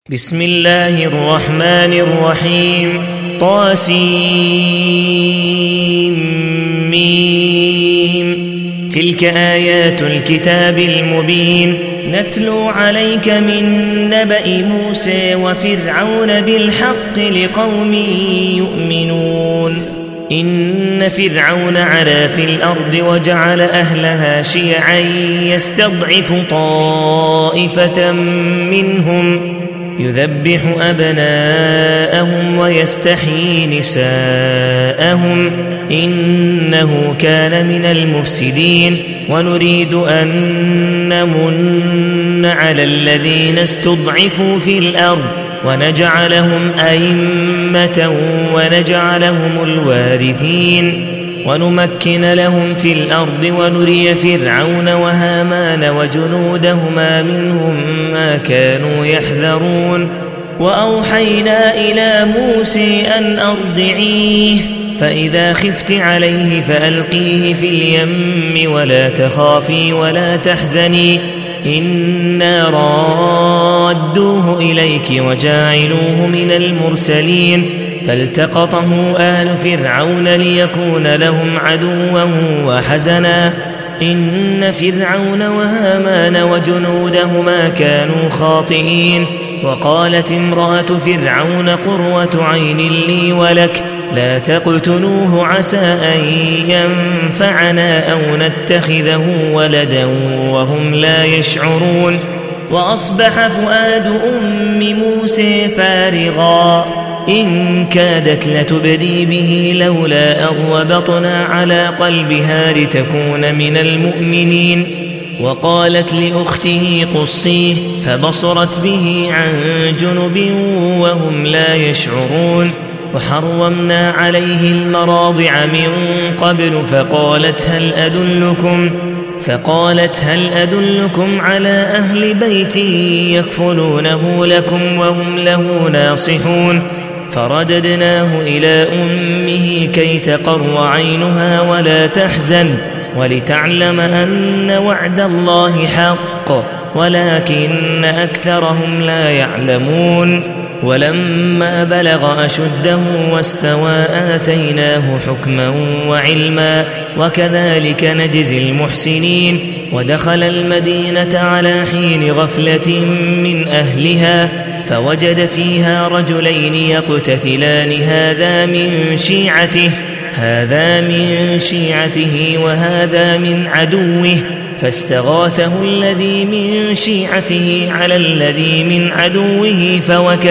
بسم الله الرحمن الرحيم طاسيم. تلك آيات الكتاب المبين نتلو عليك من نبأ موسى وفرعون بالحق لقوم يؤمنون. إن فرعون علا في الأرض وجعل أهلها شيعا يستضعف طائفة منهم يذبح أبناءهم ويستحيي نساءهم إنه كان من المفسدين. ونريد أن نمن على الذين استضعفوا في الأرض ونجعلهم أئمة ونجعلهم الوارثين ونمكن لهم في الأرض ونري فرعون وهامان وجنودهما منهم ما كانوا يحذرون. وأوحينا إلى موسى أن أرضعيه فإذا خفت عليه فألقيه في اليم ولا تخافي ولا تحزني إنا رادوه إليك وجاعلوه من المرسلين. فالتقطه آل فرعون ليكون لهم عدوا وحزنا إن فرعون وهامان وجنودهما كانوا خاطئين. وقالت امرأة فرعون قرة عين لي ولك لا تقتلوه عسى أن ينفعنا أو نتخذه ولدا وهم لا يشعرون. وأصبح فؤاد أم موسى فارغا إن كادت لتبدي به لولا أن ربطنا على قلبها لتكون من المؤمنين. وقالت لأخته قصيه فبصرت به عن جنب وهم لا يشعرون. وحرمنا عليه المراضع من قبل فقالت هل أدلكم على أهل بيت يكفلونه لكم وهم له ناصحون. فرددناه إلى أمه كي تقر عينها ولا تحزن ولتعلم أن وعد الله حق ولكن أكثرهم لا يعلمون. ولما بلغ أشده واستوى آتيناه حكما وعلما وكذلك نجزي المحسنين. ودخل المدينة على حين غفلة من أهلها فوجد فيها رجلين يقتتلان هذا من شيعته وهذا من عدوه فاستغاثه الذي من شيعته على الذي من عدوه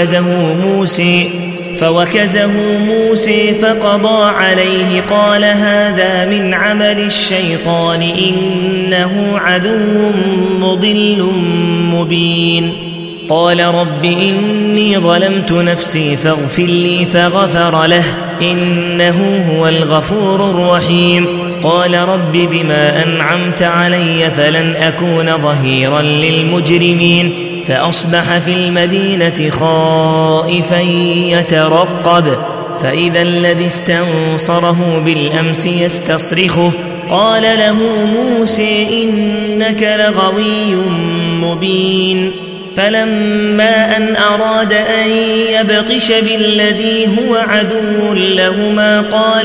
فوكزه موسى فقضى عليه قال هذا من عمل الشيطان إنه عدو مضل مبين. قال رب إني ظلمت نفسي فاغفر لي فغفر له إنه هو الغفور الرحيم. قال رب بما أنعمت علي فلن أكون ظهيرا للمجرمين. فأصبح في المدينة خائفا يترقب فإذا الذي استنصره بالأمس يستصرخه قال له موسى إنك لغوي مبين. فلما أن أراد أن يبطش بالذي هو عدو لهما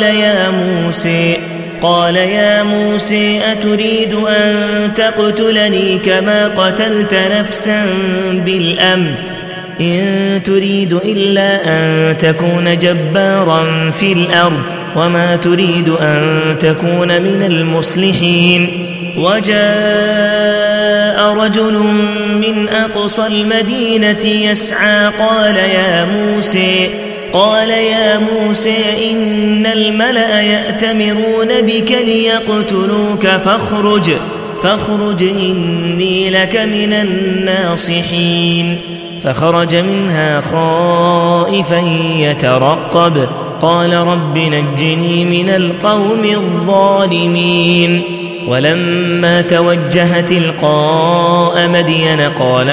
قال يا موسى أتريد أن تقتلني كما قتلت نفسا بالأمس إن تريد إلا أن تكون جبارا في الأرض وما تريد أن تكون من المصلحين. وجاء رجل من أقصى المدينة يسعى قال يا موسى إن الملأ يأتمرون بك ليقتلوك فاخرج إني لك من الناصحين. فخرج منها خائفا يترقب قال رب نجني من القوم الظالمين. ولما توجه تلقاء مدين قال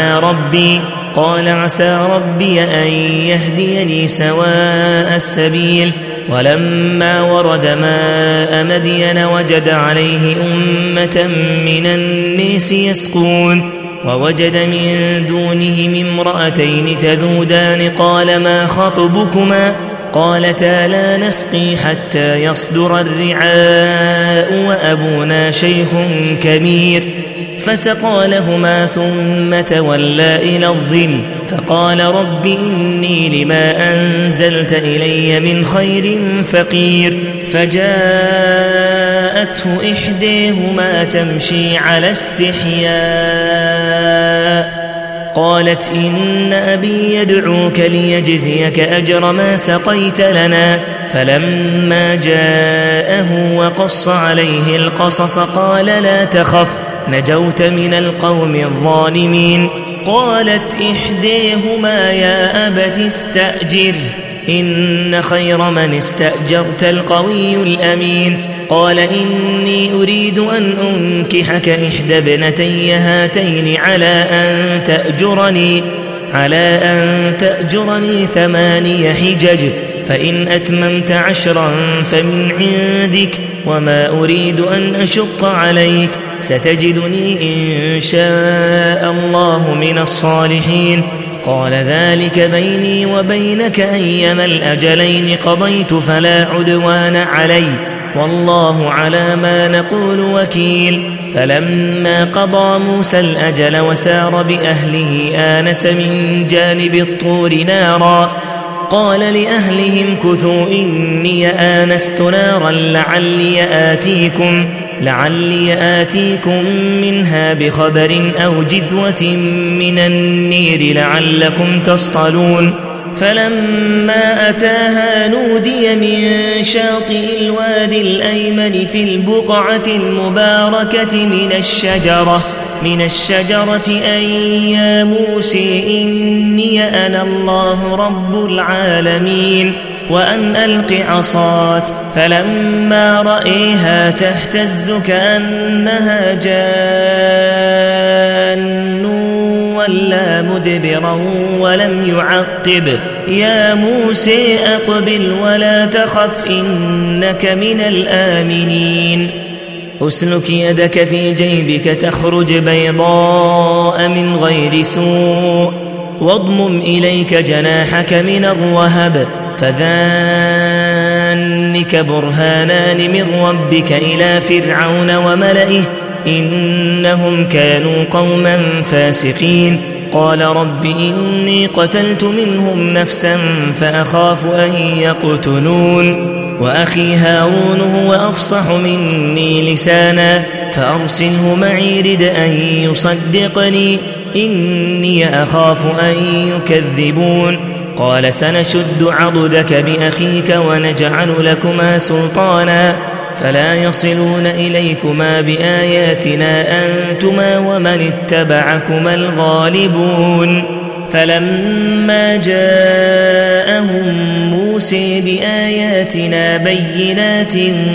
عسى ربي أن يهديني سواء السبيل. ولما ورد ماء مدين وجد عليه أمة من الناس يسقون ووجد من دونهم امرأتين تذودان قال ما خطبكما قالتا لا نسقي حتى يصدر الرعاء وأبونا شيخ كبير فسقى لهما ثم تولى إلى الظل فقال رب إني لما أنزلت إلي من خير فقير فجاءته إحداهما تمشي على استحياء قالت إن أبي يدعوك ليجزيك أجر ما سقيت لنا فلما جاءه وقص عليه القصص قال لا تخف نجوت من القوم الظالمين قالت إحداهما يا أبت استأجر إن خير من استأجرت القوي الأمين قال إني أريد أن أنكحك إحدى ابنتي هاتين على أن تأجرني 8 حجج فإن أتممت 10 فمن عندك وما أريد أن أشق عليك ستجدني إن شاء الله من الصالحين قال ذلك بيني وبينك أيما الأجلين قضيت فلا عدوان علي والله على ما نقول وكيل فلما قضى موسى الأجل وسار بأهله آنس من جانب الطور نارا قال لأهلهم كثوا إني آنست نارا لعلي آتيكم منها بخبر أو جذوة من النير لعلكم تصطلون فلما أتاها نودي من شاطئ الوادي الأيمن في البقعة المباركة من الشجرة أن يا موسى إني أنا الله رب العالمين وأن ألق عصاك فلما رأيها تهتز كأنها جان ولا مدبرا ولم يعقب يا موسى أقبل ولا تخف إنك من الآمنين أسلك يدك في جيبك تخرج بيضاء من غير سوء واضمم إليك جناحك من الرهب فذلك برهانان من ربك إلى فرعون وملئه إنهم كانوا قوما فاسقين قال رب إني قتلت منهم نفسا فأخاف أن يقتلون وأخي هارون هو أفصح مني لسانا فأرسله معي رد أن يصدقني إني أخاف أن يكذبون قال سنشد عضدك بأخيك ونجعل لكما سلطانا فلا يصلون إليكما بآياتنا أنتما ومن اتبعكما الغالبون فلما جاءهم موسى بآياتنا بينات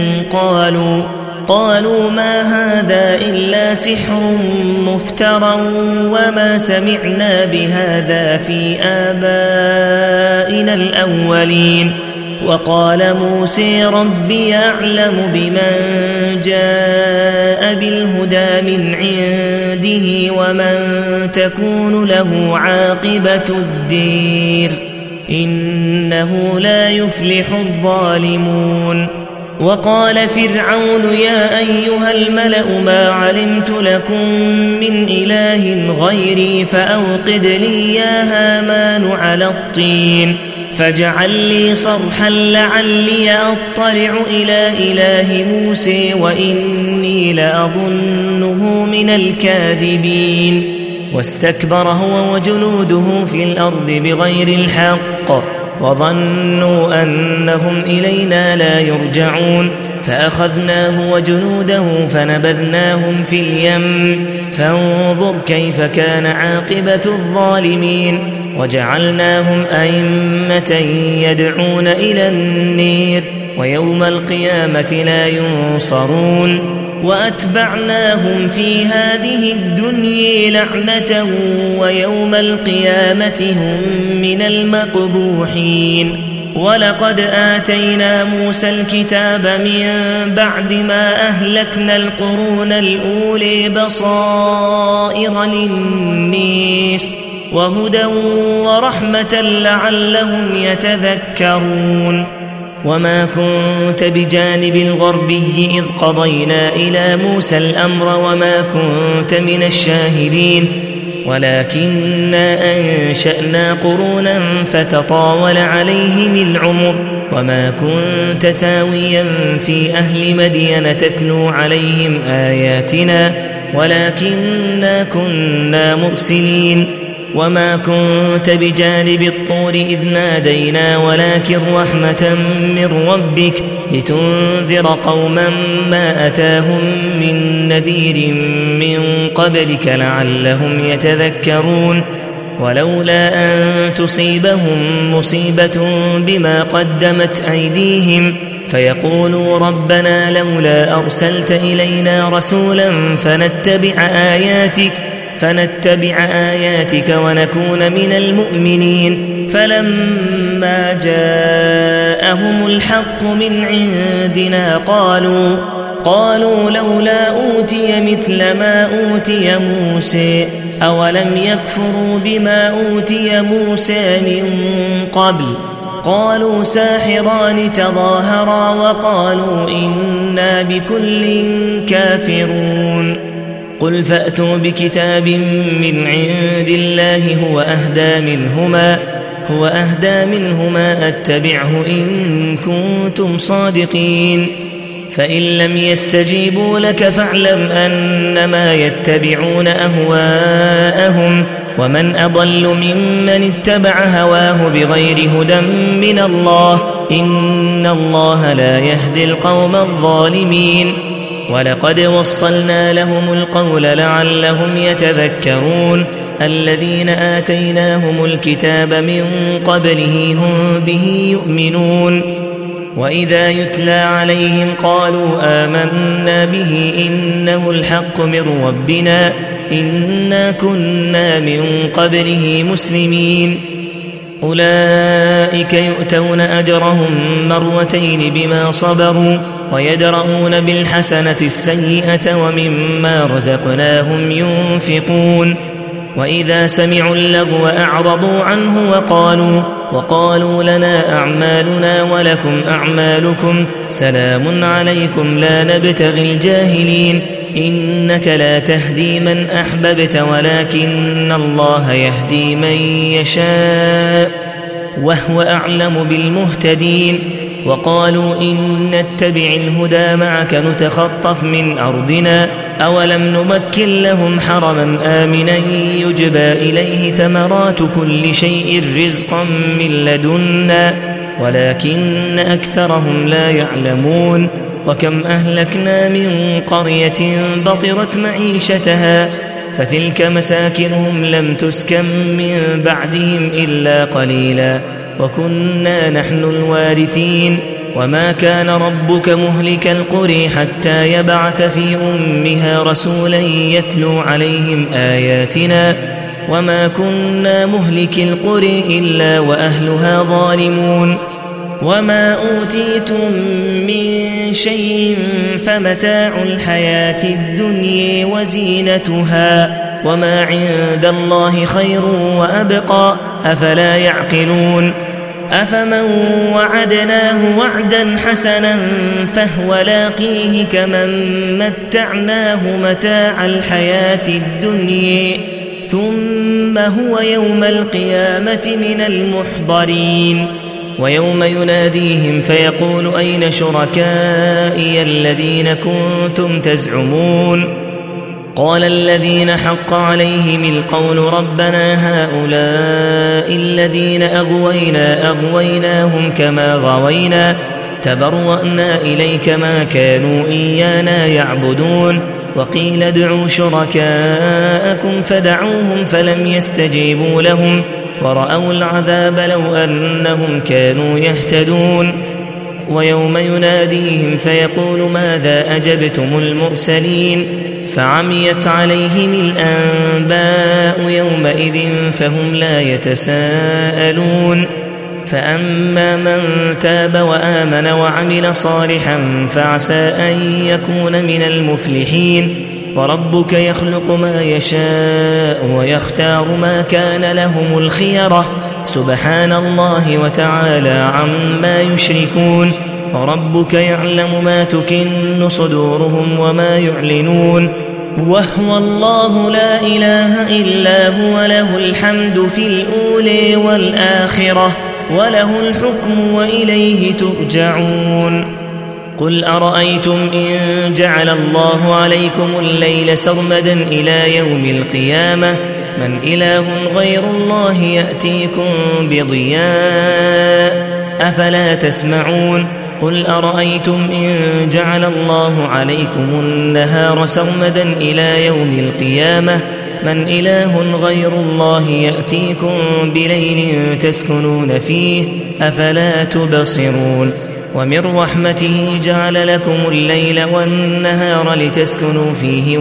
قالوا ما هذا إلا سحر مفترى وما سمعنا بهذا في آبائنا الأولين وقال موسى ربي أعلم بمن جاء بالهدى من عنده ومن تكون له عاقبة الدير إنه لا يفلح الظالمون وقال فرعون يا أيها الملأ ما علمت لكم من إله غيري فأوقد لي يا هامان على الطين فاجعل لي صرحا لعلي أطلع إلى إله موسى وإني لأظنه من الكاذبين واستكبر هو وجنوده في الأرض بغير الحق وظنوا أنهم إلينا لا يرجعون فأخذناه وجنوده فنبذناهم في اليم فانظر كيف كان عاقبة الظالمين وجعلناهم أئمة يدعون إلى النير ويوم القيامة لا ينصرون وأتبعناهم في هذه الدنيا لعنة ويوم القيامة هم من المقبوحين ولقد آتينا موسى الكتاب من بعد ما أهلكنا القرون الأولي بصائر للناس وهدى ورحمة لعلهم يتذكرون وما كنت بجانب الغربي إذ قضينا إلى موسى الأمر وما كنت من الشاهدين ولكننا أنشأنا قرونا فتطاول عليهم العمر وما كنت ثاويا في أهل مدين تتلو عليهم آياتنا ولكننا كنا مرسلين وما كنت بجانب الطور إذ نادينا ولكن رحمة من ربك لتنذر قوما ما أتاهم من نذير من قبلك لعلهم يتذكرون ولولا أن تصيبهم مصيبة بما قدمت أيديهم فيقولوا ربنا لولا أرسلت إلينا رسولا فنتبع آياتك ونكون من المؤمنين فلما جاءهم الحق من عندنا قالوا لولا أوتي مثل ما أوتي موسى أولم يكفروا بما أوتي موسى من قبل قالوا ساحران تظاهرا وقالوا إنا بكل كافرون قل فأتوا بكتاب من عند الله هو أهدى منهما أتبعه إن كنتم صادقين فإن لم يستجيبوا لك فاعلم أنما يتبعون أهواءهم ومن أضل ممن اتبع هواه بغير هدى من الله إن الله لا يهدي القوم الظالمين ولقد وصلنا لهم القول لعلهم يتذكرون الذين آتيناهم الكتاب من قبله هم به يؤمنون وإذا يتلى عليهم قالوا آمنا به إنه الحق من ربنا إنا كنا من قبله مسلمين أولئك يؤتون أجرهم مرتين بما صبروا ويدرؤون بالحسنة السيئة ومما رزقناهم ينفقون وإذا سمعوا اللغو أعرضوا عنه وقالوا لنا أعمالنا ولكم أعمالكم سلام عليكم لا نبتغي الجاهلين إنك لا تهدي من أحببت ولكن الله يهدي من يشاء وهو أعلم بالمهتدين وقالوا إن نتبع الهدى معك نتخطف من أرضنا أولم نمكن لهم حرما آمنا يجبى إليه ثمرات كل شيء رزقا من لدنا ولكن أكثرهم لا يعلمون وكم أهلكنا من قرية بطرت معيشتها فتلك مساكنهم لم تسكن من بعدهم إلا قليلا وكنا نحن الوارثين وما كان ربك مهلك القرى حتى يبعث في أمها رسولا يتلو عليهم آياتنا وما كنا مهلك القرى إلا وأهلها ظالمون وما أوتيتم من شيء فمتاع الحياة الدنيا وزينتها وما عند الله خير وأبقى أفلا يعقلون أفمن وعدناه وعدا حسنا فهو لاقيه كمن متعناه متاع الحياة الدنيا ثم هو يوم القيامة من المحضرين ويوم يناديهم فيقول أين شركائي الذين كنتم تزعمون قال الذين حق عليهم القول ربنا هؤلاء الذين أغويناهم كما غوينا تبرأنا إليك ما كانوا إيانا يعبدون وقيل ادعوا شركاءكم فدعوهم فلم يستجيبوا لهم ورأوا العذاب لو أنهم كانوا يهتدون ويوم يناديهم فيقول ماذا أجبتم المرسلين فعميت عليهم الأنباء يومئذ فهم لا يتساءلون فأما من تاب وآمن وعمل صالحا فعسى أن يكون من المفلحين وربك يخلق ما يشاء ويختار ما كان لهم الخيرة سبحان الله وتعالى عما يشركون وربك يعلم ما تكن صدورهم وما يعلنون وهو الله لا إله إلا هو له الحمد في الأولى والآخرة وله الحكم وإليه ترجعون قل أرأيتم إن جعل الله عليكم الليل سرمدا إلى يوم القيامة من إله غير الله يأتيكم بضياء أفلا تسمعون قل أرأيتم إن جعل الله عليكم النهار سرمدا إلى يوم القيامة من إله غير الله يأتيكم بليل تسكنون فيه أفلا تبصرون ومن رحمته جعل لكم الليل والنهار لتسكنوا فيه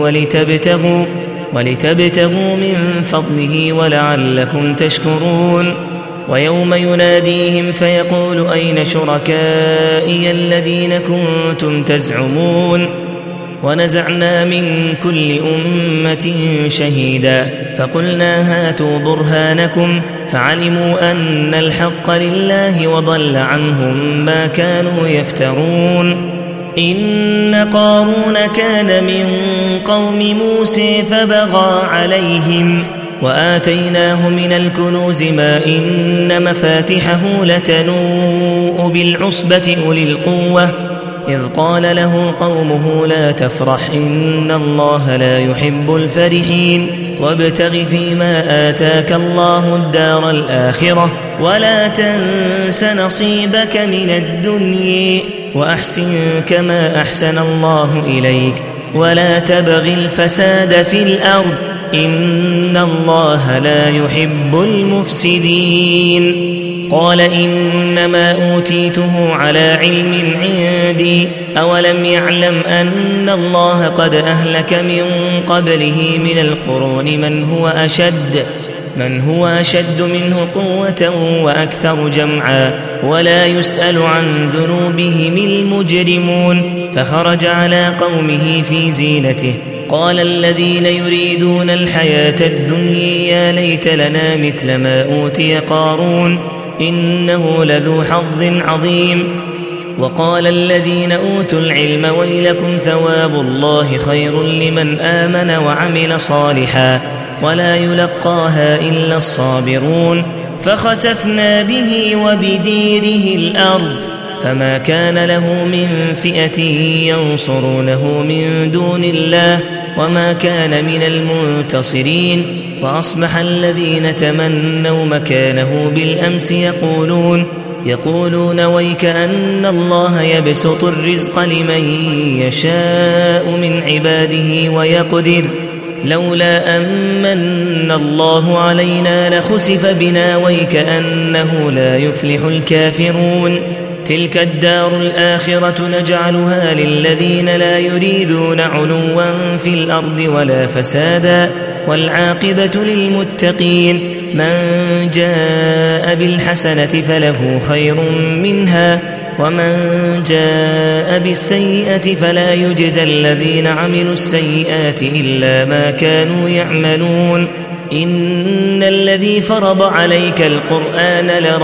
ولتبتغوا من فضله ولعلكم تشكرون ويوم يناديهم فيقول أين شركائي الذين كنتم تزعمون ونزعنا من كل أمة شهيدا فقلنا هاتوا برهانكم فعلموا أن الحق لله وضل عنهم ما كانوا يفترون إن قارون كان من قوم موسى فبغى عليهم وآتيناه من الكنوز ما إن مفاتحه لتنوء بالعصبة أولي القوة إذ قال له قومه لا تفرح إن الله لا يحب الفرحين وابتغ فيما آتاك الله الدار الآخرة ولا تنس نصيبك من الدنيا وأحسن كما أحسن الله إليك ولا تبغ الفساد في الأرض إن الله لا يحب المفسدين قال إنما أوتيته على علم عندي أولم يعلم أن الله قد أهلك من قبله من القرون من هو أشد منه قوة وأكثر جمعا ولا يسأل عن ذنوبهم المجرمون فخرج على قومه في زينته قال الذين يريدون الحياة الدنيا يا ليت لنا مثل ما أوتي قارون إنه لذو حظ عظيم وقال الذين أوتوا العلم ويلكم ثواب الله خير لمن آمن وعمل صالحا ولا يلقاها إلا الصابرون فخسفنا به وبديره الأرض فما كان له من فئة ينصرونه من دون الله وما كان من المنتصرين وأصبح الذين تمنوا مكانه بالأمس يقولون ويك أن الله يبسط الرزق لمن يشاء من عباده ويقدر لولا أمن الله علينا لخسف بنا ويك أنه لا يفلح الكافرون تلك الدار الآخرة نجعلها للذين لا يريدون علوا في الأرض ولا فسادا والعاقبة للمتقين من جاء بالحسنة فله خير منها ومن جاء بالسيئة فلا يجزى الذين عملوا السيئات إلا ما كانوا يعملون إن الذي فرض عليك القرآن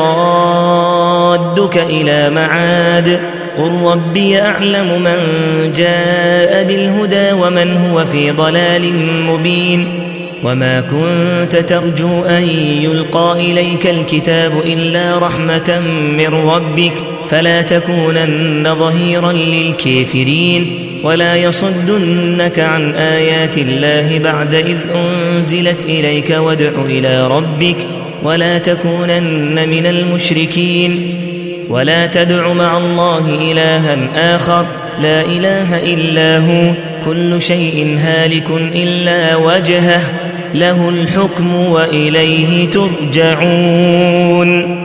لرادك إلى معاد قل ربي أعلم من جاء بالهدى ومن هو في ضلال مبين وما كنت ترجو أن يلقى إليك الكتاب إلا رحمة من ربك فلا تكونن ظهيرا للكافرين ولا يصدنك عن آيات الله بعد إذ أنزلت إليك وادع إلى ربك ولا تكونن من المشركين ولا تدع مع الله إلها آخر لا إله إلا هو كل شيء هالك إلا وجهه له الحكم وإليه ترجعون